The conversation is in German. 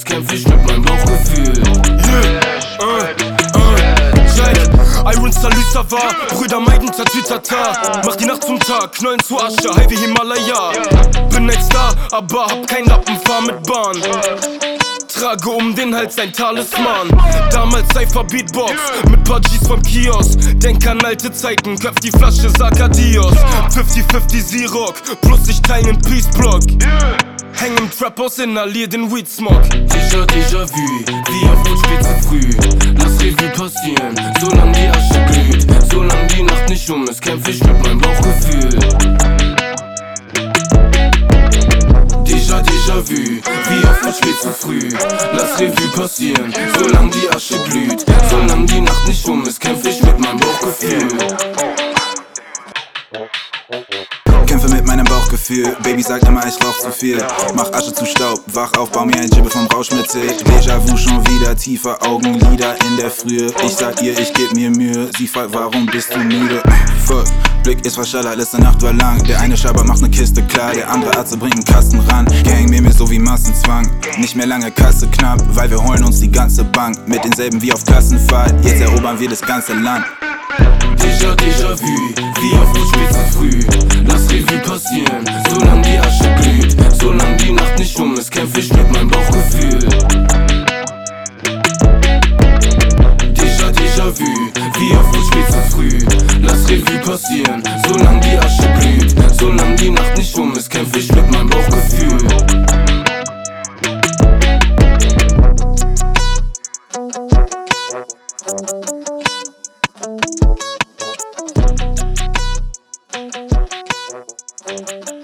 kämpf ich mit meinem Bauchgefühl. Iron Salüster war, Brüder meiden Tatütata. Mach die Nacht zum Tag, Knollen zu Asche, High wie Himalaya. Bin ein Star, aber hab kein Lappen, fahr mit Bahn. Trage um den Hals ein Talisman. Damals Cypher Beatbox mit paar G's vom Kiosk. Denk an alte Zeiten, köpf die Flasche, sag Adios. 50-50 Siroc, plus ich teil nen Peace-Block. Häng im Trap-Haus, inhalier den Weed-Smog. Déjà vu, wie auf und spät zu früh. Lass Revue passieren, solang die Asche glüht. Solang die Nacht nicht ist, kämpf ich mit meinem Bauchgefühl. Déjà vu, wie auf und spät zu früh. Lass Revue passieren, solang die Asche glüht. Solang die Nacht nicht ist, kämpf ich mit meinem Bauchgefühl. Kämpfe mit meinem Bauchgefühl, Baby sagt immer, ich rauch zu viel. Mach Asche zu Staub, wach auf, bau mir ein Jibbe vom Rauschmittel. Déjà-vu schon wieder, tiefer Augenlider in der Frühe. Ich sag ihr, ich geb mir Mühe, sie fragt, warum bist du müde? Fuck, Blick ist verschallert, letzte Nacht war lang. Der eine Schaber macht ne Kiste klar, der andere Arzt bringt einen Kasten ran. Gang mir so wie Massenzwang, nicht mehr lange Kasse knapp, weil wir holen uns die ganze Bank. Mit denselben wie auf Klassenfahrt, jetzt erobern wir das ganze Land. Déjà vu, wie auf und spät zu früh. Lass Revue passieren, solang die Asche glüht. Solang die Nacht nicht ist, kämpf ich mit meinem Bauchgefühl. Déjà vu, wie auf und spät zu früh. Lass Revue passieren, solang die Asche glüht. Solang die Nacht nicht ist, kämpf ich mit meinem Bauchgefühl. Thank you.